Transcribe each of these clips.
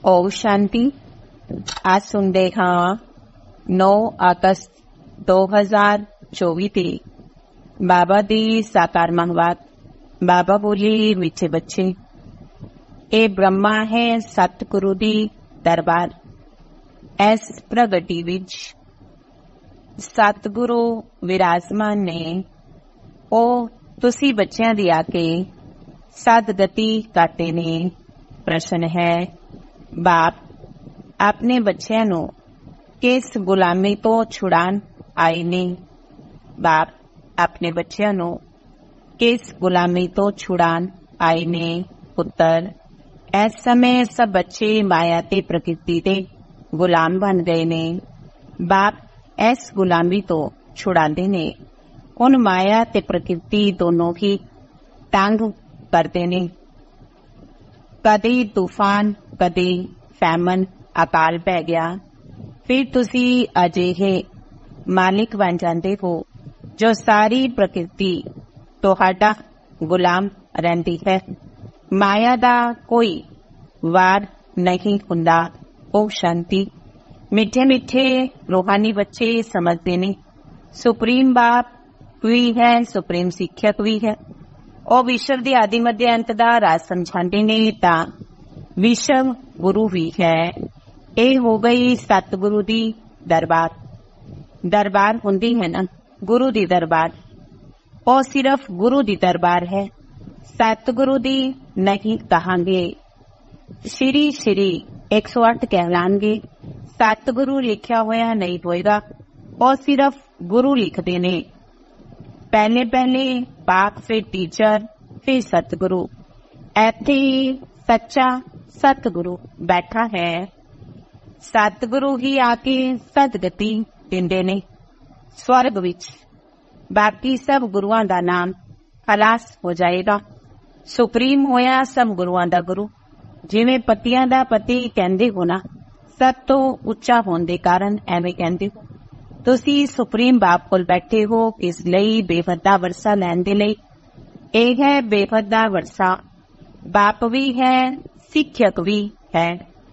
ओम शांति। आज सुनते हाँ 9 अगस्त 2024 ਤੇ ਬਾਬਾ ਦੀ ਸਾਕਾਰ ਮਹਵਾਤ। ਬਾਬਾ ਬੋਲੇ ਮਿੱਠੇ ਬੱਚੇ, ਇਹ ਬ੍ਰਹਮਾ ਹੈ ਸਤਿਗੁਰੂ ਦੀ ਦਰਬਾਰ। ਇਸ ਪ੍ਰਗਟੀ ਵਿੱਚ ਸਤਿਗੁਰੂ ਵਿਰਾਜਮਾਨ ਨੇ। ਉਹ ਤੁਸੀਂ ਬੱਚਿਆਂ ਦੀ ਆ ਕੇ ਸਦਗਤੀ ਕਾਟੇ ਨੇ। ਪ੍ਰਸ਼ਨ ਹੈ, ਬਾਪ ਆਪਣੇ ਬੱਚਿਆਂ ਨੂੰ ਕਿਸ ਗੁਲਾਮੀ ਤੋਂ ਛੁਡਾਉਣ ਆਏ ਨੇ? ਬਾਪ ਆਪਣੇ ਬੱਚਿਆਂ ਨੂੰ ਕਿਸ ਗੁਲਾਮੀ ਤੋਂ ਛੁਡਾਉਣ ਆਏ ਨੇ? ਪੁੱਤਰ, ਇਸ ਸਮੇਂ ਸਭ ਬੱਚੇ ਮਾਇਆ ਤੇ ਪ੍ਰਕਿਰਤੀ ਦੇ ਗੁਲਾਮ ਬਣ ਗਏ ਨੇ। ਬਾਪ ਇਸ ਗੁਲਾਮੀ ਤੋਂ ਛੁਡਾਉਂਦੇ ਨੇ। ਹੁਣ ਮਾਇਆ ਤੇ ਪ੍ਰਕਿਰਤੀ ਦੋਨੋਂ ਹੀ ਤੰਗ ਕਰਦੇ ਨੇ। ਕਦੇ ਤੂਫਾਨ, ਕਦੇ ਫੈਮਨ, ਅਕਾਲ ਪੈ ਗਿਆ। ਫਿਰ ਤੁਸੀਂ ਅਜਿਹੇ ਮਾਲਿਕ ਬਣ ਜਾਂਦੇ ਹੋ ਜੋ ਸਾਰੀ ਪ੍ਰਕਿਰਤੀ ਤੁਹਾਡਾ ਗੁਲਾਮ ਰਹਿੰਦੀ ਹੈ। ਮਾਇਆ ਦਾ ਕੋਈ ਵਾਰ ਨਹੀਂ ਹੁੰਦਾ। ਉਹ ਸ਼ਾਂਤੀ। ਮਿੱਠੇ ਮਿੱਠੇ ਰੂਹਾਨੀ ਬੱਚੇ ਸਮਝਦੇ ਨੇ ਸੁਪਰੀਮ ਬਾਪ ਵੀ ਹੈ, ਸੁਪਰੀਮ ਸਿੱਖਿਅਕ ਵੀ ਹੈ। ਉਹ ਵਿਸ਼ਵ ਦੀ ਆਦਿ ਮੱਧ ਅੰਤ ਦਾ ਰਾਜ ਸਮਝਾਉਂਦੇ ਨੇ ਤਾਂ ਵਿਸ਼ਵ ਗੁਰੂ ਵੀ ਹੈ। ਇਹ ਹੋ ਗਈ ਸਤਿਗੁਰੂ ਦੀ ਦਰਬਾਰ। ਦਰਬਾਰ ਹੁੰਦੀ ਹੈ ਨਾ ਗੁਰੂ ਦੀ ਦਰਬਾਰ। ਉਹ ਸਿਰਫ ਗੁਰੂ ਦੀ ਦਰਬਾਰ ਹੈ, ਸਤਿਗੁਰੂ ਦੀ ਨਹੀਂ ਕਹਾਂਗੇ। ਸ਼੍ਰੀ ਸ਼੍ਰੀ 108 ਕਹਿਲਾਂਗੇ। ਸਤਿਗੁਰੂ ਲਿਖਿਆ ਹੋਇਆ ਨਹੀਂ ਹੋਏਗਾ। ਉਹ ਸਿਰਫ ਗੁਰੂ ਲਿਖਦੇ ਨੇ। ਪਹਿਲੇ ਪਹਿਲੇ ਬਾਪ, ਫਿਰ ਟੀਚਰ, ਫਿਰ ਸਤਿਗੁਰੂ। ਇੱਥੇ ਸੱਚਾ ਸਤਿਗੁਰੂ ਬੈਠਾ ਹੈ। ਸਤਿਗੁਰੂ ਹੀ ਆ ਕੇ ਸਦਗਤੀ ਦਿੰਦੇ ਨੇ ਸਵਰਗ ਵਿੱਚ। ਬਾਕੀ ਸਭ ਗੁਰੂਆਂ ਦਾ ਨਾਮ ਖਲਾਸ ਹੋ ਜਾਏਗਾ। ਸੁਪਰੀਮ ਹੋਇਆ ਸਭ ਗੁਰੂਆਂ ਦਾ ਗੁਰੂ। ਜਿਵੇਂ ਪਤੀਆਂ ਦਾ ਪਤੀ ਕਹਿੰਦੇ ਹੋ ਨਾ, ਸਭ ਤੋਂ ਉੱਚਾ ਹੋਣ ਦੇ ਕਾਰਨ ਐਵੇਂ ਕਹਿੰਦੇ ਹੋ। ਤੁਸੀਂ ਸੁਪਰੀਮ ਬਾਪ ਕੋਲ ਬੈਠੇ ਹੋ ਕਿਸ ਲਈ? ਬੇਹੱਦ ਦਾ ਵਰਸਾ ਲੈਣ ਦੇ ਲਈ। ਇਹ ਹੈ ਬੇਹੱਦ ਦਾ ਵਰਸਾ। ਬਾਪ ਵੀ ਹੈ, ਸਿੱਖਿਅਕ ਵੀ ਹੈ।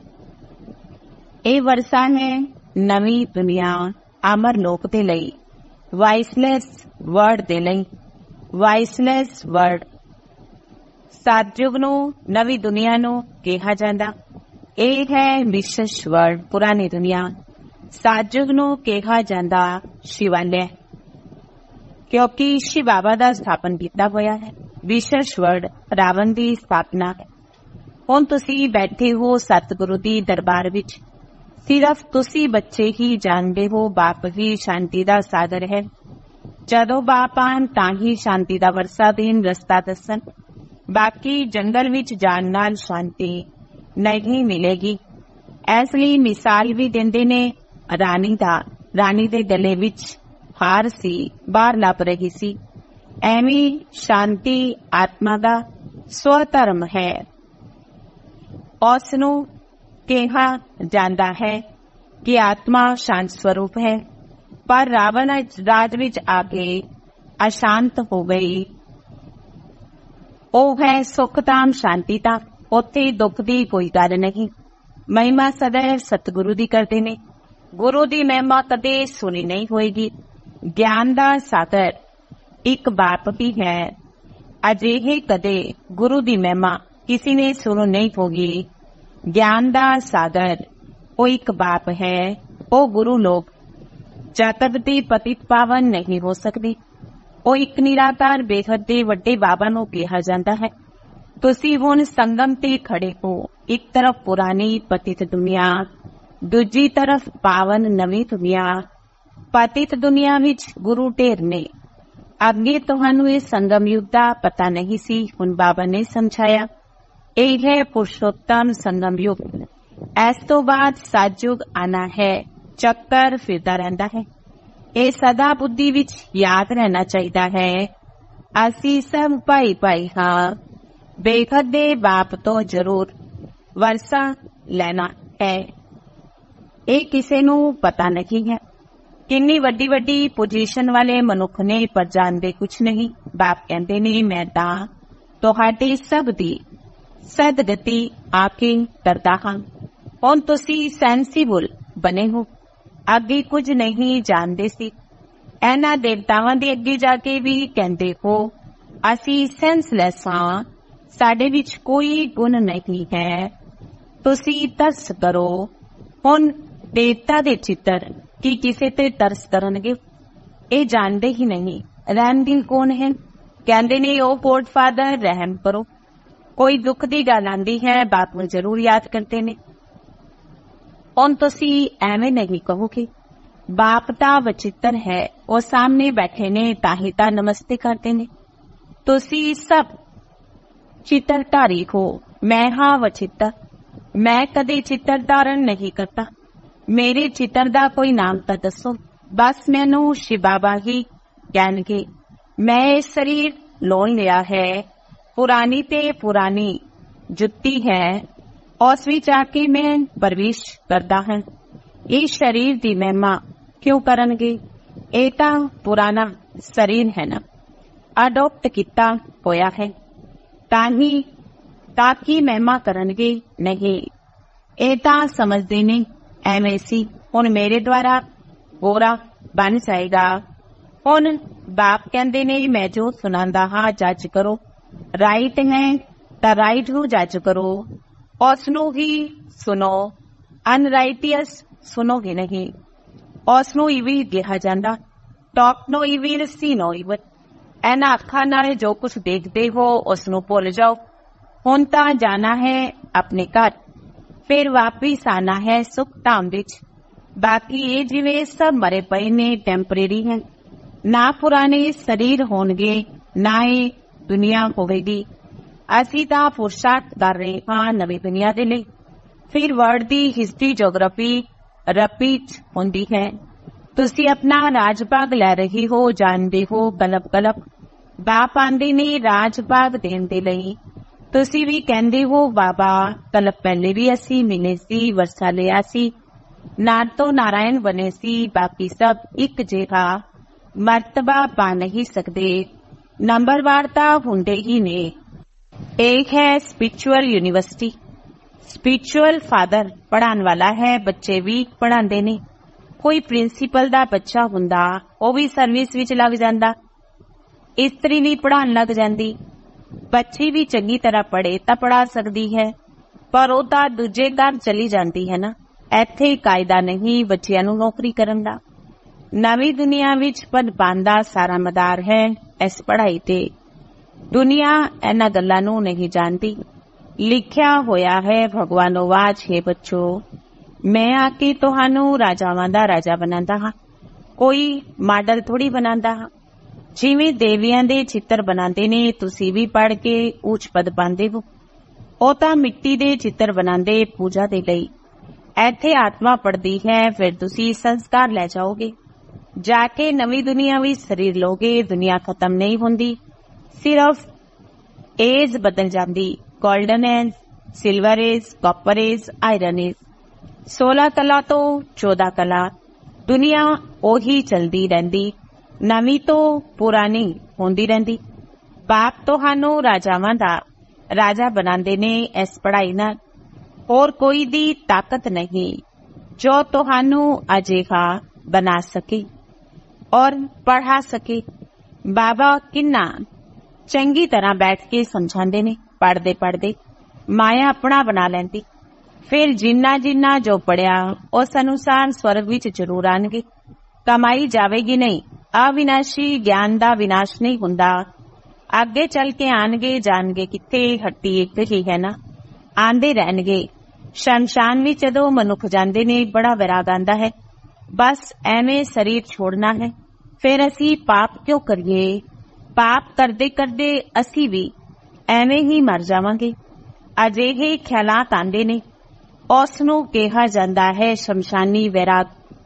ਇਹ ਵਰਸਾ ਹੈ ਨਵੀਂ ਦੁਨੀਆ, ਅਮਰ ਲੋਕ ਦੇ ਲਈ, ਵਾਇਸਲੈਸ ਵਰਡ ਦੇ ਲਈ। ਵਾਇਸਲੈਸ ਵਰਡ ਸਤਿਯੁਗ ਨੂੰ, ਨਵੀਂ ਦੁਨੀਆ ਨੂੰ ਕਿਹਾ ਜਾਂਦਾ। ਇਹ ਹੈ ਵਿਸ਼ੇਸ਼ ਵਰਡ ਪੁਰਾਣੀ ਦੁਨੀਆ। ਸਤਿਯੁਗ ਨੂੰ ਕਿਹਾ ਜਾਂਦਾ ਸ਼ਿਵਾਲਿਆ, ਕਿਉਂਕਿ ਸ਼ਿਵ ਬਾਬਾ ਦਾ ਸਥਾਪਨ ਕੀਤਾ ਹੋਇਆ ਹੈ। ਵਿਸ਼ੇਸ਼ ਵਰਡ ਰਾਵਣ ਦੀ ਸਥਾਪਨਾ ਹੈ। ਹੁਣ ਤੁਸੀਂ ਬੈਠੇ ਹੋ ਸਤਿਗੁਰੂ ਦੀ ਦਰਬਾਰ ਵਿੱਚ। ਸਿਰਫ ਤੁਸੀਂ ਬੱਚੇ ਹੀ ਜਾਣਦੇ ਹੋ ਬਾਪ ਹੀ ਸ਼ਾਂਤੀ ਦਾ ਸਾਗਰ ਹੈ। ਜਦੋਂ ਬਾਪ ਆਉਣ ਤਾਂ ਹੀ ਸ਼ਾਂਤੀ ਦਾ ਵਰਸਾ ਦੇਣ, ਰਸਤਾ ਦੱਸਣ। ਬਾਕੀ ਜੰਗਲ ਵਿੱਚ ਜਾਣ ਨਾਲ ਸ਼ਾਂਤੀ ਨਹੀਂ ਮਿਲੇਗੀ। ਇਸ ਲਈ ਮਿਸਾਲ ਵੀ ਦਿੰਦੇ ਨੇ ਰਾਣੀ ਦਾ। ਰਾਣੀ ਦੇ ਗਲੇ ਵਿੱਚ ਹਾਰ ਸੀ, ਬਾਹਰ ਲੱਭ ਰਹੀ ਸੀ। ਐਵੇਂ ਸ਼ਾਂਤੀ ਆਤਮਾ ਦਾ ਸਵਧਰਮ ਹੈ। ਉਸ ਨੂੰ ਕਿਹਾ ਜਾਂਦਾ ਹੈ ਕਿ ਆਤਮਾ ਸ਼ਾਂਤ ਸਰੂਪ ਹੈ। ਪਰ ਰਾਵਣ ਰਾਜ ਵਿੱਚ ਆ ਕੇ ਅਸ਼ਾਂਤ ਹੋ ਗਈ। ਉਹ ਹੈ ਸੁਖਧਾਮ, ਸ਼ਾਂਤੀ ਤਾਂ। ਉੱਥੇ ਦੁੱਖ ਦੀ ਕੋਈ ਗੱਲ ਨਹੀਂ। ਮਹਿਮਾ ਸदैव ਸਤਿਗੁਰੂ ਦੀ ਕਰਦੇ ਨੇ। ਗੁਰੂ ਦੀ ਮਹਿਮਾ ਕਦੇ ਸੁਣੀ ਨਹੀਂ ਹੋਏਗੀ। ਗਿਆਨ ਦਾ ਸਾਗਰ ਇੱਕ ਬਾਪ ਵੀ ਹੈ। ਅਜਿਹੇ ਕਦੇ ਗੁਰੂ ਦੀ ਮਹਿਮਾ ਕਿਸੇ ਨੇ ਸੁਣੀ ਨਹੀਂ ਹੋਗੀ। ਗਿਆਨ ਦਾ ਸਾਗਰ ਉਹ ਇੱਕ ਬਾਪ ਹੈ। ਉਹ ਗੁਰੂ ਲੋਕ ਜਗਤ ਦੀ ਪਤਿਤ ਪਾਵਨ ਨਹੀਂ ਹੋ ਸਕਦੇ। ਉਹ ਇੱਕ ਨਿਰਾਕਾਰ ਬੇਹੱਦ ਦੇ ਵੱਡੇ ਬਾਬਾ ਨੂੰ ਕਿਹਾ ਜਾਂਦਾ ਹੈ। ਤੁਸੀਂ ਹੁਣ ਸੰਗਮ ਤੇ ਖੜੇ ਹੋ। ਇੱਕ ਤਰਫ ਪੁਰਾਣੀ ਪਤਿਤ ਦੁਨੀਆ, ਦੂਜੀ ਤਰਫ ਪਾਵਨ ਨਵੀਂ ਦੁਨੀਆ। ਪਤਿਤ ਦੁਨੀਆ ਵਿੱਚ ਗੁਰੂ ਢੇਰ ਨੇ। ਅੱਗੇ ਤੁਹਾਨੂੰ ਇਹ ਸੰਗਮ ਯੁੱਗ ਦਾ ਪਤਾ ਨਹੀਂ ਸੀ, ਹੁਣ ਬਾਬਾ ਨੇ ਸਮਝਾਇਆ। ਇਹ ਹੈ ਪੁਰਸ਼ੋਤਮ ਸੰਗਮ ਯੁੱਗ। ਇਸ ਤੋਂ ਬਾਅਦ ਸਤਿਯੁਗ ਆਣਾ ਹੈ। ਚੱਕਰ ਫਿਰਦਾ ਰਹਿੰਦਾ ਹੈ। ਇਹ ਸਦਾ ਬੁੱਧੀ ਵਿੱਚ ਯਾਦ ਰਹਿਣਾ ਚਾਹੀਦਾ ਹੈ। ਅਸੀਂ ਸਭ ਭਾਈ ਭਾਈ ਹਾਂ। ਬੇਹੱਦ ਦੇ ਬਾਪ ਤੋਂ ਜ਼ਰੂਰ ਵਰਸਾ ਲੈਣਾ ਹੈ। ਇਹ ਕਿਸੇ ਨੂੰ ਪਤਾ ਨਹੀਂ ਹੈ। ਕਿੰਨੀ ਵੱਡੀ ਵੱਡੀ ਪੋਜੀਸ਼ਨ ਵਾਲੇ ਮਨੁੱਖ ਨੇ ਪਰ ਜਾਣਦੇ ਕੁਛ ਨਹੀਂ। ਬਾਪ ਕਹਿੰਦੇ ਨੇ ਮੈਂ ਤਾਂ ਤੁਹਾਡੇ ਸਭ ਦੀ ਸਦਗਤੀ ਆ ਕੇ ਕਰਦਾ ਹਾਂ। ਹੁਣ ਤੁਸੀਂ ਸੈਂਸੀਬਲ ਬਣੇ ਹੋ, ਅੱਗੇ ਕੁਝ ਨਹੀਂ ਜਾਣਦੇ ਸੀ। ਇਹਨਾਂ ਦੇਵਤਾਵਾਂ ਦੇ ਅੱਗੇ ਜਾ ਕੇ ਵੀ ਕਹਿੰਦੇ ਹੋ ਅਸੀਂ ਸੈਂਸਲੈਸ ਹਾਂ, ਸਾਡੇ ਵਿੱਚ ਕੋਈ ਗੁਣ ਨਹੀਂ ਹੈ। ਤੁਸੀਂ ਤਰਸ ਕਰੋ। ਹੁਣ ਦੇਵਤਾ ਦੇ ਚਿੱਤਰ ਕੀ ਕਿਸੇ ਤੇ ਤਰਸ ਕਰਨਗੇ? ਇਹ ਜਾਣਦੇ ਹੀ ਨਹੀਂ। ਰਹਿਮਦਿਲ ਕੌਣ ਹੈ? ਕਹਿੰਦੇ ਨੇ ਉਹ ਗੋਡ ਫਾਦਰ, ਰਹਿਮ ਕਰੋ। ਕੋਈ ਦੁੱਖ ਦੀ ਗੱਲ ਆਂਦੀ ਹੈ ਬਾਪ ਨੂੰ ਜ਼ਰੂਰ ਯਾਦ ਕਰਦੇ ਨੇ। ਹੁਣ ਤੁਸੀਂ ਐਵੇਂ ਨਹੀਂ ਕਹੋਗੇ ਬਾਪ ਤਾਂ ਵਚਿੱਤਰ ਹੈ, ਉਹ ਸਾਹਮਣੇ ਬੈਠੇ ਨੇ ਤਾਂ ਹੀ ਤਾਂ ਨਮਸਤੇ ਕਰਦੇ ਨੇ। ਤੁਸੀਂ ਸਭ ਚਿੱਤਰ ਧਾਰੀ ਹੋ, ਮੈਂ ਹਾਂ ਵਚਿੱਤਰ। ਮੈਂ ਕਦੇ ਚਿੱਤਰ ਧਾਰਨ ਨਹੀਂ ਕਰਤਾ। ਮੇਰੇ ਚਿੱਤਰ ਦਾ ਕੋਈ ਨਾਮ ਤਾਂ ਦੱਸੋ। ਬਸ ਮੈਨੂੰ ਸ਼ਿਵ ਬਾਬਾ ਹੀ ਕਹਿਣਗੇ। ਮੈਂ ਇਹ ਸਰੀਰ ਲੋਨ ਲਿਆ ਹੈ, ਪੁਰਾਣੀ ਤੇ ਪੁਰਾਣੀ ਜੁੱਤੀ ਹੈ, ਉਸ ਵਿੱਚ ਆ ਕੇ ਮੈਂ ਪ੍ਰਵੇਸ਼ ਕਰਦਾ ਹਾਂ। ਇਹ ਸਰੀਰ ਦੀ ਮਹਿਮਾ ਕਿਉਂ ਕਰਨਗੇ? ਇਹ ਤਾਂ ਪੁਰਾਣਾ ਸਰੀਰ ਹੈ ਨਾ, ਅਡਾਪਟ ਕੀਤਾ ਹੋਇਆ ਹੈ, ਤਾਂ ਕਿ ਮਹਿਮਾ ਕਰਨਗੇ ਨਹੀਂ। ਇਹ ਤਾਂ ਸਮਝਦੇ ਨਹੀਂ ਐਵੇਂ ਸੀ ਹੁਣ ਮੇਰੇ ਦੁਆਰਾ ਗੋਰਾ ਬਣ ਜਾਏਗਾ। ਹੁਣ ਬਾਪ ਕਹਿੰਦੇ ਨੇ ਮੈਂ ਜੋ ਸੁਣਾਉਂਦਾ ਹਾਂ ਜੱਜ ਕਰੋ, ਰਾਈਟ ਹੈ ਤਾਂ ਰਾਈਟ ਨੂੰ ਜੱਜ ਕਰੋ, ਉਸ ਨੂੰ ਹੀ ਸੁਣੋ। ਅਨਰਾਈਟੀਅਸ ਸੁਣੋਗੇ ਨਹੀਂ। ਉਸ ਨੂੰ ਇਵੇਂ ਕਿਹਾ ਜਾਂਦਾ, ਟਾਕ ਨੋ ਇਵਿਲ ਸੀ ਨੋ ਇਵਿਲ। ਇਹਨਾਂ ਅੱਖਾਂ ਨਾਲ ਜੋ ਕੁਝ ਦੇਖਦੇ ਹੋ ਉਸ ਨੂੰ ਭੁੱਲ ਜਾਓ। ਹੁਣ ਤਾਂ ਜਾਣਾ ਹੈ ਆਪਣੇ ਘਰ, ਫਿਰ ਵਾਪਿਸ ਆਣਾ ਹੈ ਸੁਖ ਧਾਮ ਵਿੱਚ। ਬਾਕੀ ਇਹ ਜਿਵੇਂ ਸਭ ਮਰੇ ਪਏ ਨੇ, ਟੈਂਪਰੇਰੀ ਹੈ। ਨਾ ਪੁਰਾਣੇ ਸਰੀਰ ਹੋਣਗੇ, ਨਾ ਇਹ ਦੁਨੀਆ ਹੋਵੇਗੀ। ਅਸੀਂ ਤਾਂ ਪੁਰਸ਼ਾਰਥ ਕਰ ਰਹੇ ਹਾਂ ਨਵੀਂ ਦੁਨੀਆ ਦੇ ਲਈ। ਫਿਰ ਵਰਲਡ ਦੀ ਹਿਸਟਰੀ, ਜੋਗ੍ਰਾਫੀ ਰਿਪੀਟ ਹੁੰਦੀ ਹੈ। ਤੁਸੀਂ ਆਪਣਾ ਰਾਜ ਭਾਗ ਲੈ ਰਹੇ ਹੋ, ਜਾਣਦੇ ਹੋ ਕਲਪ ਕਲਪ। ਬਾਪ ਆਂਦੇ ਨੇ ਰਾਜ ਭਾਗ ਦੇਣ ਦੇ ਲਈ। ਤੁਸੀਂ ਵੀ ਕਹਿੰਦੇ ਹੋ ਬਾਬਾ ਕਲਪ ਪਹਿਲੇ ਵੀ ਅਸੀਂ ਮਿਲੇ ਸੀ, ਵਰਸਾ ਲਿਆ ਸੀ, ਨਾਰ ਤੋਂ ਨਾਰਾਇਣ ਬਣੇ ਸੀ। ਬਾਕੀ ਸਭ ਇੱਕ ਜਿਹਾ ਮਰਤਬਾ ਪਾ ਨਹੀਂ ਸਕਦੇ, ਨੰਬਰਵਾਰ ਤਾਂ ਹੁੰਦੇ ਹੀ ਨੇ। ਇੱਕ ਹੈ ਸਪਿਰਿਚੁਅਲ ਯੂਨੀਵਰਸਿਟੀ। ਸਪਿਰਿਚੁਅਲ ਫਾਦਰ ਪੜ੍ਹਾਉਣ ਵਾਲਾ ਹੈ, ਬੱਚੇ ਵੀ ਪੜ੍ਹਾਉਂਦੇ ਨੇ। ਕੋਈ ਪ੍ਰਿੰਸੀਪਲ ਦਾ ਬੱਚਾ ਹੁੰਦਾ ਉਹ ਵੀ ਸਰਵਿਸ ਵਿੱਚ ਲੱਗ ਜਾਂਦਾ, ਇਸਤਰੀ ਵੀ ਪੜ੍ਹਾਉਣ ਲੱਗ ਜਾਂਦੀ। ਬੱਚੀ ਵੀ ਚੰਗੀ ਤਰ੍ਹਾਂ ਪੜ੍ਹੇ ਤਾਂ ਪੜ੍ਹਾ ਸਕਦੀ ਹੈ, ਪਰ ਉਹ ਤਾਂ ਦੂਜੇ ਘਰ ਚਲੀ ਜਾਂਦੀ ਹੈ ਨਾ। ਇੱਥੇ ਕਾਇਦਾ ਨਹੀਂ ਬੱਚਿਆਂ ਨੂੰ ਨੌਕਰੀ ਕਰਨ ਦਾ। ਨਵੀਂ ਦੁਨੀਆ ਵਿੱਚ ਪਦਪਾਨ ਦਾ ਸਾਰਾ ਮਦਾਰ ਹੈ ਇਸ ਪੜ੍ਹਾਈ ਤੇ। ਦੁਨੀਆ ਇਹਨਾਂ ਗੱਲਾਂ ਨੂੰ ਨਹੀਂ ਜਾਣਦੀ। ਲਿਖਿਆ ਹੋਇਆ ਹੈ ਭਗਵਾਨ ਆਵਾਜ਼ ਹੈ ਬੱਚੋ, ਮੈਂ ਆ ਕੇ ਤੁਹਾਨੂੰ ਰਾਜਾਵਾਂ ਦਾ ਰਾਜਾ ਬਣਾਉਂਦਾ ਹਾਂ, ਕੋਈ ਮਾਡਲ ਥੋੜੀ ਬਣਾਉਂਦਾ ਹਾਂ। ਜਿਵੇਂ ਦੇਵੀਆਂ ਦੇ ਚਿੱਤਰ ਬਣਾਉਂਦੇ ਨੇ ਤੁਸੀਂ ਵੀ ਪੜ੍ਹ ਕੇ ਉੱਚ ਪਦ ਪਾਉਂਦੇ ਹੋ। ਉਹ ਤਾਂ ਮਿੱਟੀ ਦੇ ਚਿੱਤਰ ਬਣਾਉਂਦੇ ਪੂਜਾ ਦੇ ਲਈ। ਇੱਥੇ ਆਤਮਾ ਪੜਦੀ ਹੈ, ਫਿਰ ਤੁਸੀਂ ਸੰਸਕਾਰ ਲੈ ਜਾਓਗੇ। ਜਾ ਕੇ ਨਵੀਂ ਦੁਨੀਆ ਵਿੱਚ ਸਰੀਰ ਲੋਗੇ। ਦੁਨੀਆ ਖਤਮ ਨਹੀਂ ਹੁੰਦੀ, ਸਿਰਫ ਏਜ ਬਦਲ ਜਾਂਦੀ। Golden age, silver age, copper age, iron age. 16 ਕਲਾ ਤੋਂ 14 ਕਲਾ। ਦੁਨੀਆ ਉਹੀ ਚਲਦੀ ਰਹਿੰਦੀ, ਨਵੀਂ ਤੋਂ ਪੁਰਾਣੀ ਹੁੰਦੀ ਰਹਿੰਦੀ। ਬਾਪ ਤੁਹਾਨੂੰ ਰਾਜਾਵਾਂ ਦਾ ਰਾਜਾ ਬਣਾਉਂਦੇ ਨੇ ਇਸ ਪੜ੍ਹਾਈ ਨਾਲ। ਹੋਰ ਕੋਈ ਦੀ ਤਾਕਤ ਨਹੀਂ ਜੋ ਤੁਹਾਨੂੰ ਅਜਿਹਾ ਬਣਾ ਸਕੇ ਔਰ ਪੜ੍ਹਾ ਸਕੇ। ਬਾਬਾ ਕਿੰਨਾ ਚੰਗੀ ਤਰ੍ਹਾਂ ਬੈਠ ਕੇ ਸਮਝਾਉਂਦੇ ਨੇ। ਪੜ੍ਹਦੇ ਪੜ੍ਹਦੇ ਮਾਇਆ ਆਪਣਾ ਬਣਾ ਲੈਂਦੀ। ਫਿਰ ਜਿੰਨਾ ਜਿੰਨਾ ਜੋ ਪੜਿਆ ਉਸ ਅਨੁਸਾਰ ਸਵਰਗ ਵਿੱਚ ਜ਼ਰੂਰ ਆਣਗੇ। ਕਮਾਈ ਜਾਵੇਗੀ ਨਹੀਂ। ਅਵਿਨਾਸ਼ੀ ਗਿਆਨ ਦਾ ਵਿਨਾਸ਼ ਨਹੀਂ ਹੁੰਦਾ। ਅੱਗੇ ਚੱਲ ਕੇ ਆਣਗੇ, ਜਾਣਗੇ ਕਿੱਥੇ, ਹੱਟੀ ਇੱਕ ਹੀ ਹੈ ਨਾ, ਆਂਦੇ ਰਹਿਣਗੇ। ਸ਼ਮਸ਼ਾਨ ਵਿੱਚ ਜਦੋਂ ਮਨੁੱਖ ਜਾਂਦੇ ਨੇ ਬੜਾ ਵਿਰਾਗ ਆਂਦਾ ਹੈ, ਬਸ ਐਵੇਂ ਸਰੀਰ ਛੋੜਨਾ ਹੈ। ਫਿਰ ਅਸੀਂ ਪਾਪ ਕਿਉਂ ਕਰੀਏ? ਪਾਪ ਕਰਦੇ ਕਰਦੇ ਅਸੀਂ ਵੀ ਐਵੇਂ ਹੀ ਮਰ ਜਾਵਾਂਗੇ। ਅਜਿਹੇ ਖਿਆਲਾਤ ਆਂਦੇ ਨੇ, ਉਸ ਨੂੰ ਕਿਹਾ ਜਾਂਦਾ ਹੈ ਸ਼ਮਸ਼ਾਨੀ ਵਿਰਾਗ।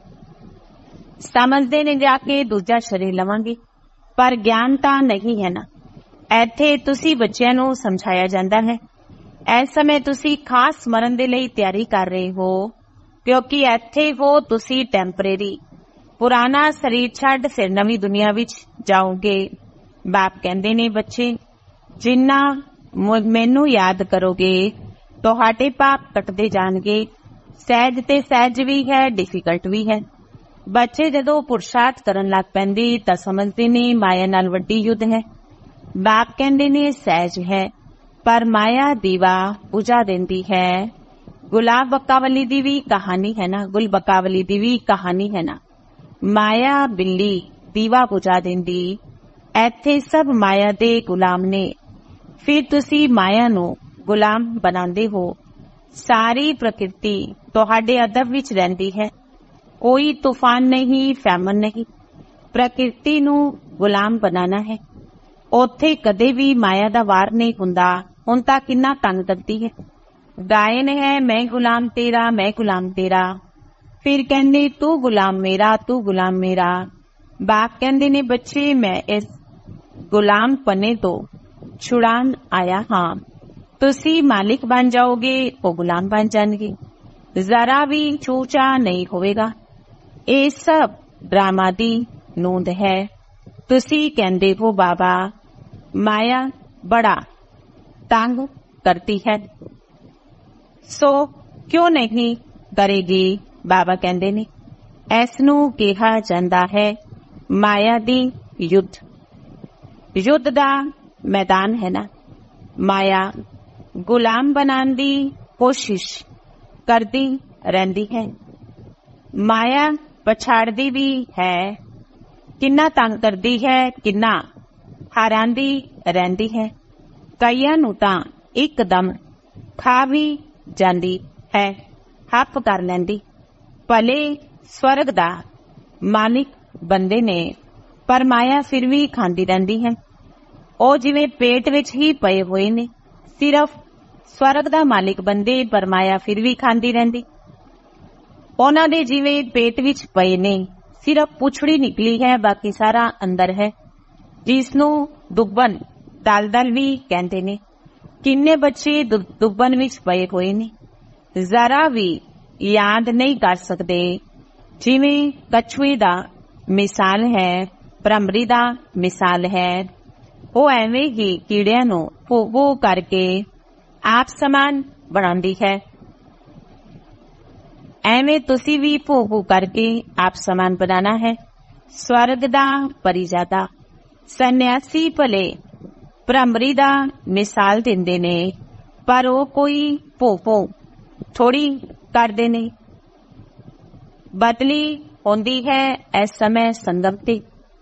ਸਮਝਦੇ ਨੇ ਜਾ ਕੇ ਦੂਜਾ ਸਰੀਰ ਲਵਾਂਗੇ, ਪਰ ਗਿਆਨ ਤਾਂ ਨਹੀਂ ਹੈ ਨਾ। ਇੱਥੇ ਤੁਸੀਂ ਬੱਚਿਆਂ ਨੂੰ ਸਮਝਾਇਆ ਜਾਂਦਾ ਹੈ। ਇਸ ਸਮੇਂ ਤੁਸੀਂ ਖਾਸ ਮਰਨ ਦੇ ਲਈ ਤਿਆਰੀ ਕਰ ਰਹੇ ਹੋ, ਕਿਉਂਕਿ ਇੱਥੇ ਹੋ ਤੁਸੀਂ ਟੈਂਪਰੇਰੀ। ਪੁਰਾਣਾ ਸਰੀਰ ਛੱਡ ਫਿਰ ਨਵੀਂ ਦੁਨੀਆ ਵਿੱਚ ਜਾਓਗੇ। ਬਾਪ ਕਹਿੰਦੇ ਨੇ ਬੱਚੇ ਜਿੰਨਾ ਮੈਨੂੰ ਯਾਦ ਕਰੋਗੇ ਤੁਹਾਡੇ ਪਾਪ ਕੱਟਦੇ ਜਾਣਗੇ। सहज ते सहज भी है, डिफिकल्ट भी है। बच्चे जदों पुरुषार्थ करन लग पैंदे तां समझदे ने माया नाल वड्डी युद्ध है। बाप कहंदे ने सहज है, पर माया दीवा बुझा देंदी है। गुलाब बकावली दी भी कहानी है ना, गुल बकावली दी भी कहानी है ना। माया बिल्ली दीवा बुझा देंदी। ਇੱਥੇ सब माया दे गुलाम ने, फिर तुसी माया नू गुलाम बनांदे हो। सारी प्रकृति तुहाडे अदब विच रहिंदी है। कोई तूफान नहीं, फैमन नहीं, प्रकृति नू गुलाम बनाना है। उत्थे कदे भी माया दा वार नहीं हुंदा। हुण तां किन्ना तंग करदी है। गायन है मैं गुलाम तेरा, मैं गुलाम तेरा, फिर कहंदे तू गुलाम मेरा, तू गुलाम मेरा। बाप कहंदे ने बच्चे मैं इस गुलाम पने तो छुड़ान आया हाँ। तुसी मालिक बन जाओगे, वो गुलाम बन जाएंगे। जरा भी चूचा नहीं होवेगा। ये सब ड्रामा दी नूंद है। तुसी कहंदे हो बाबा माया बड़ा तंग करती है, सो क्यों नहीं करेगी। बाबा कहंदे ने इस नू कहा जांदा है माया दी युद्ध। युद्ध दा मैदान है ना। माया गुलाम बनाने दी कोशिश करदी रहंदी है। माया पछाड़दी भी है, किन्ना तंग करदी है, किन्ना हरांदी रहंदी है। कईयां नू तां एकदम खा भी जांदी है, हप कर लैंदी। भले स्वर्ग दा मालिक बंदे ने, पर माया फिर भी खांदी रहंदी है। ਉਹ ਜਿਵੇਂ पेट विच ही पए होए ने। सिर्फ स्वर्ग दा मालिक बंदे, पर माया फिर भी खांदी रहंदी। उन्हां दे जिवें पेट विच पए ने, सिर्फ पुछड़ी निकली है, बाकी सारा अंदर है, जिसनू दुब्बन दलदल भी कहंदे ने। किन्ने बच्चे दुब्बन विच पए होए ने, जरा भी याद नहीं कर सकते। जिवें कछुए दा मिसाल है, भ्रमरी दा मिसाल है। ਉਹ ਐਵੇਂ ਹੀ ਕੀੜਿਆਂ ਨੂੰ ਭੂ ਕਰਕੇ ਆਪ ਸਮਾਨ ਬਣਾਉਂਦੀ ਹੈ। ਐਵੇਂ ਤੁਸੀਂ ਵੀ ਭੂ ਕਰਕੇ ਆਪ ਸਮਾਨ ਬਣਾਣਾ ਹੈ। स्वर्ग ਦਾ ਪਰਿਜਾਦਾ ਸੰਨਿਆਸੀ ਭਲੇ ਭ੍ਰਮਰੀ ਦਾ ਮਿਸਾਲ ਦਿੰਦੇ ਨੇ, ਪਰ ਉਹ ਕੋਈ ਭੂ ਥੋੜੀ ਕਰਦੇ ਨੇ। ਬਦਲੀ ਹੁੰਦੀ ਹੈ ਇਸ ਸਮੇਂ ਸੰਗਮ ਤੇ।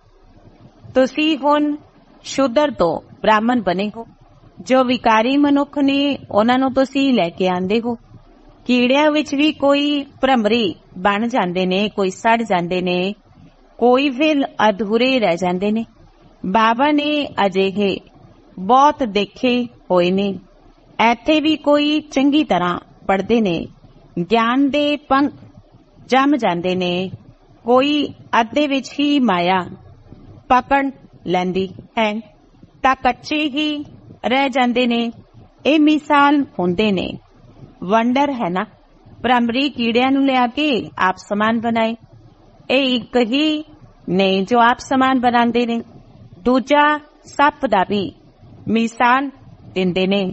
ਤੁਸੀਂ ਹੁਣ शूदर तो ब्राह्मण बने हो। जो विकारी मनुख ने उन्होंने तुसी लैके आंदे हो। कीड़ियां विच भी कोई भ्रमरी बन जांदे ने, कोई सड़ जांदे ने, कोई फिर अधूरे रह जांदे ने। बाबा ने अजिहे बहुत देखे होए ने। इत्थे भी कोई चंगी तरह पढ़दे ने, ज्ञान दे पंख जम जांदे ने। कोई अद्धे विच ही माया पकड़ लैंदी है तां कच्चे ही रह जांदे ने। ਇਹ मिसाल हुंदे ने। वंडर है ना। भ्रमरी कीड़ियां नू लिया के आप समान बनाए। ਇਹ एक ही नहीं जो आप समान बनांदे ने। दूजा सप दा भी मिसाल दिंदे ने।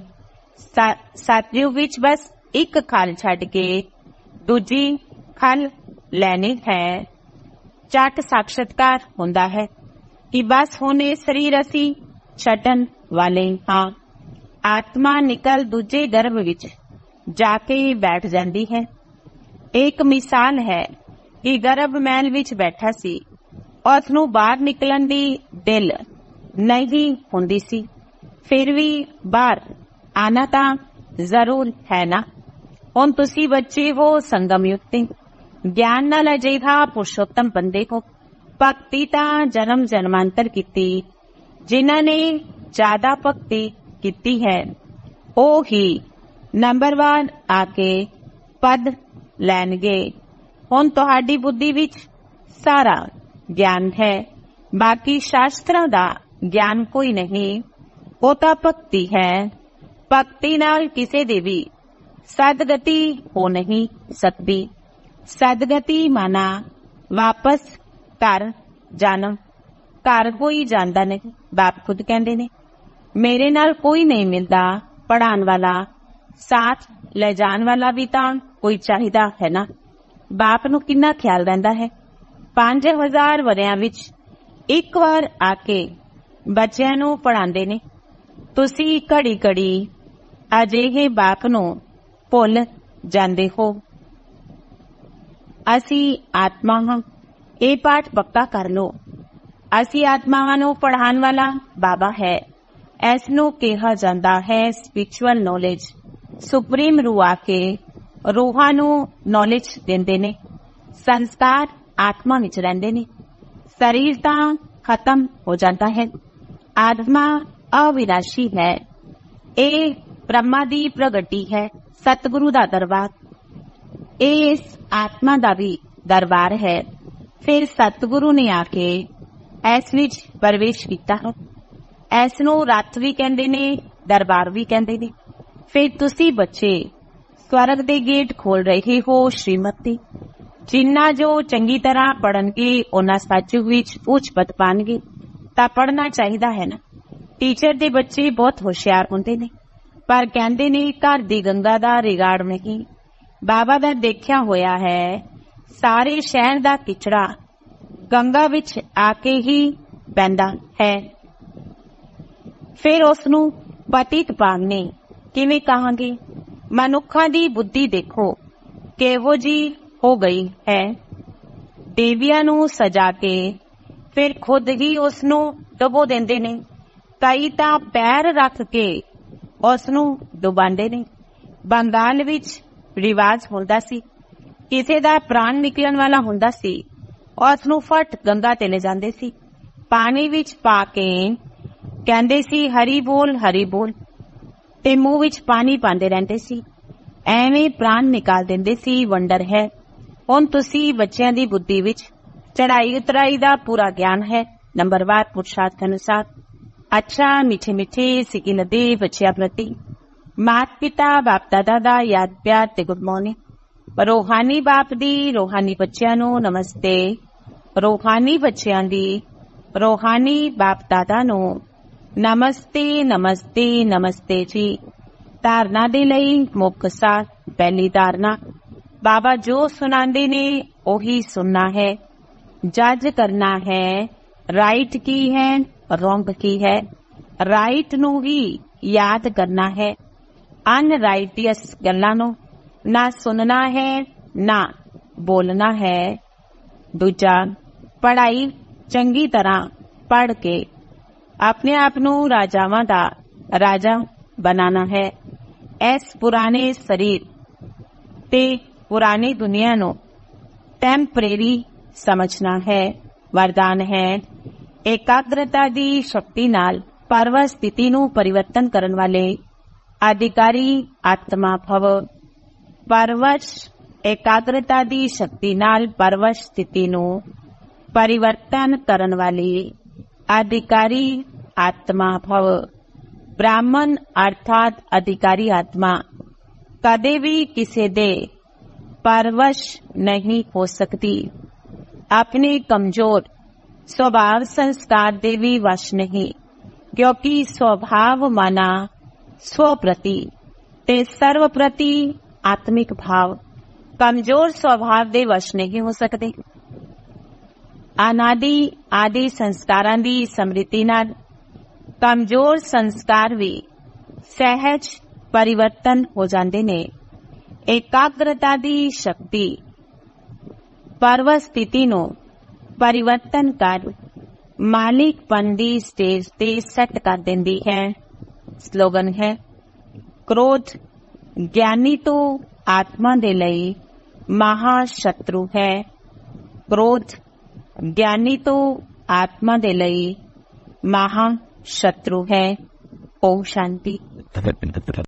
सतयुग विच बस एक खल छड्ड के दूजी खल लैनी है। झट साक्षात्कार हुंदा है कि बस होने शरीर असी छड्डन वाले हाँ। आत्मा निकल दूजे गर्भ विच जाके बैठ जाती है। एक मिसाल है कि गर्भ महल विच बैठा सी, उसनू बाहर निकलन दी दिल नहीं हुंदी सी, फिर भी बाहर आना तां जरूर है ना। हुण तुसी बच्चे हो संगम युक्त, ज्ञान नाल अजिहा पुरुषोत्तम बंदे हो। भक्ति तां जन्म जन्मांतर कीती। जिन्हां ने ज्यादा भक्ति कीती है ਉਹ ही नंबरवार आके पद लैणगे। हुण तुहाडी बुद्धि विच सारा ज्ञान है, बाकी शास्त्रां दा ज्ञान कोई नहीं। ਉਹ तां भक्ति है। भक्ति नाल किसे दे भी सदगति हो नहीं सकती। सदगति माना वापस घर जाना। घर कोई जांदा नहीं। बाप खुद कहंदे ने मेरे नाल कोई नहीं मिलदा पढ़ाण वाला, साथ ले जाण वाला भी तां कोई चाहिदा है ना। बाप नूं किन्ना ख्याल रहिंदा है। 5000 वरियां विच एक वार आके बच्चिआं नूं पढ़ांदे ने। तुसीं घड़ी घड़ी अजिहे बाप नूं भुल जांदे हो। असीं आत्मा हां, ਇਹ पाठ पक्का कर लो। ਅਸੀਂ ਆਤਮਾਵਾਂ ਨੂੰ ਪੜ੍ਹਾਉਣ ਵਾਲਾ ਬਾਬਾ ਹੈ। ਇਸ ਨੂੰ ਕਿਹਾ ਜਾਂਦਾ ਹੈ ਸਪਿਰਿਚੁਅਲ ਨੌਲੇਜ। ਸੁਪਰੀਮ ਰੂਹ ਆ ਕੇ ਰੂਹਾਂ ਨੂੰ ਨੌਲੇਜ ਦਿੰਦੇ ਨੇ। ਸੰਸਕਾਰ ਆਤਮਾ ਵਿੱਚ ਰਹਿੰਦੇ ਨੇ। ਸਰੀਰ ਤਾਂ ਖਤਮ ਹੋ ਜਾਂਦਾ ਹੈ। ਆਤਮਾ ਅਵਿਨਾਸ਼ੀ ਹੈ। ਇਹ ਬ੍ਰਹਮਾ ਦੀ ਪ੍ਰਗਟੀ ਹੈ। ਸਤਿਗੁਰੂ ਦਾ ਦਰਬਾਰ ਇਹ ਇਸ ਆਤਮਾ ਦਾ ਵੀ ਦਰਬਾਰ ਹੈ। ਫਿਰ ਸਤਿਗੁਰੂ ਨੇ ਆ ਕੇ ਇਸ ਵਿੱਚ ਪ੍ਰਵੇਸ਼ ਕੀਤਾ ਹੈ। ਇਸ ਨੂੰ ਰੱਥ ਵੀ ਕਹਿੰਦੇ ਨੇ, ਦਰਬਾਰ ਵੀ ਕਹਿੰਦੇ ਨੇ। ਫਿਰ ਤੁਸੀਂ ਬੱਚੇ ਸਵਰਗ ਦੇ ਗੇਟ ਖੋਲ ਰਹੇ ਹੋ ਸ਼੍ਰੀਮਤੀ। ਜਿੰਨਾ ਜੋ ਚੰਗੀ ਤਰ੍ਹਾਂ ਪੜ੍ਹਨਗੇ ਉਹਨਾਂ ਸੱਚੁਗ ਵਿੱਚ ਉੱਚ ਪਦ ਪਾਣਗੇ। ਤਾਂ ਪੜ੍ਹਨਾ ਚਾਹੀਦਾ ਹੈ ਨਾ। ਟੀਚਰ ਦੇ ਬੱਚੇ ਬਹੁਤ ਹੁਸ਼ਿਆਰ ਹੁੰਦੇ ਨੇ, ਪਰ ਕਹਿੰਦੇ ਨੇ ਘਰ ਦੀ ਗੰਗਾ ਦਾ ਰਿਗਾੜ ਨਹੀਂ। ਬਾਬਾ ਦਾ ਦੇਖਿਆ ਹੋਇਆ ਹੈ ਸਾਰੇ ਸ਼ਹਿਰ ਦਾ ਕਿਚੜਾ ਗੰਗਾ ਵਿੱਚ ਆ ਕੇ ਹੀ ਪੈਂਦਾ ਹੈ। ਫਿਰ ਉਸ ਨੂੰ ਪਤਿਤ ਪਾਵਨੀ ਕਿਵੇਂ ਕਹਾਂਗੇ। ਮਨੁੱਖਾਂ ਦੀ ਬੁੱਧੀ ਦੇਖੋ ਕਿਹੋ ਜਿਹੀ ਹੋ ਗਈ ਹੈ। ਦੇਵੀਆਂ ਨੂੰ ਸਜਾ ਕੇ ਫਿਰ ਖੁਦ ਹੀ ਉਸ ਨੂੰ ਡੁਬੋ ਦਿੰਦੇ ਨੇ। ਕਈ ਤਾਂ ਪੈਰ ਰੱਖ ਕੇ ਉਸ ਨੂੰ ਡੁਬਾਉਂਦੇ ਨੇ। ਬੰਗਾਲ ਵਿੱਚ ਰਿਵਾਜ ਹੁੰਦਾ ਸੀ, ਕਿਸੇ ਦਾ ਪ੍ਰਾਣ ਨਿਕਲਣ ਵਾਲਾ ਹੁੰਦਾ ਸੀ, ਉਸ ਨੂੰ ਫਟ ਗੰਗਾ ਤੇ ਲੈ ਜਾਂਦੇ ਸੀ। ਪਾਣੀ ਵਿੱਚ ਪਾ ਕੇ ਕਹਿੰਦੇ ਸੀ ਹਰੀ ਬੋਲ ਤੇ ਮੂੰਹ ਵਿੱਚ ਪਾਣੀ ਪਾਉਂਦੇ ਰਹਿੰਦੇ ਸੀ। ਐਵੇਂ ਪ੍ਰਾਣ ਨਿਕਾਲ ਦਿੰਦੇ ਸੀ। ਵੰਡਰ ਹੈ। ਹੁਣ ਤੁਸੀਂ ਬੱਚਿਆਂ ਦੀ ਬੁੱਧੀ ਵਿੱਚ ਚੜਾਈ ਉਤਰਾਈ ਦਾ ਪੂਰਾ ਗਿਆਨ ਹੈ। ਨੰਬਰਵਾਰ ਪੁਰਸ਼ਾਰਥ ਅਨੁਸਾਰ ਅੱਛਾ ਮਿੱਠੇ ਮਿੱਠੇ ਸਿੱਕਿਲ ਦੇ ਬੱਚਿਆਂ ਪ੍ਰਤੀ ਮਾਤ ਪਿਤਾ ਬਾਪ ਦਾਦਾ ਦਾ ਯਾਦ ਪਿਆਰ ਤੇ ਗੁੱਡ ਮਾਰਨਿੰਗ। ਰੂਹਾਨੀ ਬਾਪ ਦੀ ਰੂਹਾਨੀ ਬੱਚਿਆਂ ਨੂੰ ਨਮਸਤੇ। ਰੂਹਾਨੀ ਬੱਚਿਆਂ ਦੀ ਰੂਹਾਨੀ ਬਾਪ ਦਾਦਾ ਨੂੰ ਨਮਸਤੇ ਨਮਸਤੇ ਨਮਸਤੇ ਜੀ। ਧਾਰਨਾ ਦੇ ਲਈ ਮੁੱਖ ਸਾਰ ਪਹਿਲੀ ਧਾਰਨਾ ਬਾਬਾ ਜੋ ਸੁਣਾਉਂਦੇ ਨੇ ਉਹੀ ਸੁਣਨਾ ਹੈ। ਜੱਜ ਕਰਨਾ ਹੈ ਰਾਈਟ ਕੀ ਹੈ ਰੋਂਗ ਕੀ ਹੈ। ਰਾਈਟ ਨੂੰ ਹੀ ਯਾਦ ਕਰਨਾ ਹੈ। ਅਨਰਾਈਟੀਅਸ ਗੱਲਾਂ ਨੂੰ ਨਾ ਸੁਣਨਾ ਹੈ ਨਾ ਬੋਲਣਾ ਹੈ। ਦੂਜਾ ਪੜ੍ਹਾਈ ਚੰਗੀ ਤਰ੍ਹਾਂ ਪੜ੍ਹ ਕੇ ਆਪਣੇ ਆਪ ਨੂੰ ਰਾਜਾਵਾਂ ਦਾ ਰਾਜਾ ਬਣਾਉਣਾ ਹੈ। ਇਸ ਪੁਰਾਣੇ ਸਰੀਰ ਤੇ ਪੁਰਾਣੀ ਦੁਨੀਆ ਨੂੰ ਟੈਂਪਰੇਰੀ ਸਮਝਣਾ ਹੈ। ਵਰਦਾਨ ਹੈ ਇਕਾਗਰਤਾ ਦੀ ਸ਼ਕਤੀ ਨਾਲ ਪਰਵ ਸਥਿਤੀ ਨੂੰ ਪਰਿਵਰਤਨ ਕਰਨ ਵਾਲੇ ਅਧਿਕਾਰੀ ਆਤਮਾ ਭਵ। ਪਰਵਸ਼ ਇਕਾਗਰਤਾ ਦੀ ਸ਼ਕਤੀ ਨਾਲ ਪਰਵਸ਼ ਸਥਿਤੀ ਨੂੰ ਪਰਿਵਰਤਨ ਕਰਨ ਵਾਲੀ ਅਧਿਕਾਰੀ ਆਤਮਾ ਭਵ। ਬ੍ਰਾਹਮਣ ਅਰਥਾਤ ਅਧਿਕਾਰੀ ਆਤਮਾ ਕਦੇ ਵੀ ਕਿਸੇ ਦੇ ਪਰਵਸ਼ ਨਹੀਂ ਹੋ ਸਕਦੀ। ਆਪਣੇ ਕਮਜ਼ੋਰ ਸੁਭਾਵ ਸੰਸਕਾਰ ਦੇ ਵੀ ਵਸ਼ ਨਹੀਂ, ਕਿਉਂਕਿ ਸੁਭਾਵ ਮਾਨਾ ਸਵ ਪ੍ਰਤੀ ਤੇ ਸਰਵ ਪ੍ਰਤੀ ਆਤਮਿਕ ਭਾਵ ਕਮਜ਼ੋਰ ਸੁਭਾਵ ਦੇ ਵਸ਼ ਨਹੀਂ ਹੋ ਸਕਦੇ। ਅਨਾਦਿ ਆਦਿ ਸੰਸਕਾਰਾਂ ਦੀ ਸਮ੍ਰਿਤੀ ਨਾਲ ਕਮਜ਼ੋਰ ਸੰਸਕਾਰ ਵੀ ਸਹਿਜ ਪਰਿਵਰਤਨ ਹੋ ਜਾਂਦੇ ਨੇ। ਇਕਾਗਰਤਾ ਦੀ ਸ਼ਕਤੀ ਪਰਵ ਸਥਿਤੀ ਨੂੰ ਪਰਿਵਰਤਨ ਕਰ ਮਾਲਿਕਪਨ ਦੀ ਸਟੇਜ ਤੇ ਸੈੱਟ ਕਰ ਦਿੰਦੀ ਹੈ। ਸਲੋਗਨ ਹੈ ਕ੍ਰੋਧ ਗਿਆਨੀ ਤੋਂ ਆਤਮਾ ਦੇ ਲਈ ਮਹਾ ਸ਼ਤਰੂ ਹੈ। ਕ੍ਰੋਧ ਗਿਆਨੀ ਤੋਂ ਆਤਮਾ ਦੇ ਲਈ ਮਹਾ ਸ਼ਤਰੂ ਹੈ। ਓਮ ਸ਼ਾਂਤੀ।